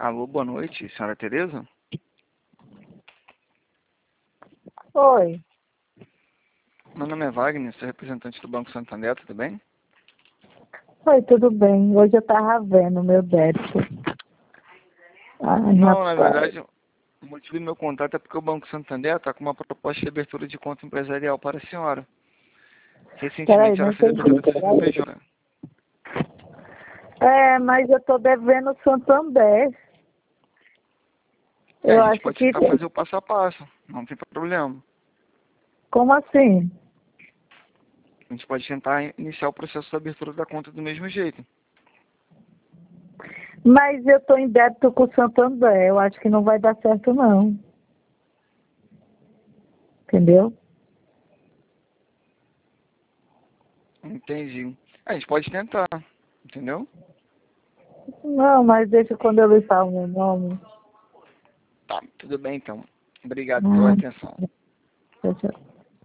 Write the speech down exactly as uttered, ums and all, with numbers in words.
Alô, boa noite, senhora Tereza? Oi. Meu nome é Wagner, sou representante do Banco Santander, tudo bem? Oi, tudo bem? Hoje eu tava vendo o meu débito. Ai, Não, na rapaz. verdade, o motivo do meu contato é porque o Banco Santander está com uma proposta de abertura de conta empresarial para a senhora. Peraí, Recentemente não ela fez a abertura do entendi. C N P J. É, mas eu tô devendo o Santander. É, a Eu gente acho pode que... tentar fazer o passo a passo, não tem problema. Como assim? A gente pode tentar iniciar o processo da abertura da conta do mesmo jeito. Mas eu tô em débito com o Santander. Eu acho que não vai dar certo, não. Entendeu? Entendi. A gente pode tentar, entendeu? Não, mas deixa quando eu listar o meu nome. Tá, tudo bem então. Obrigado pela Ah, atenção. deixa eu...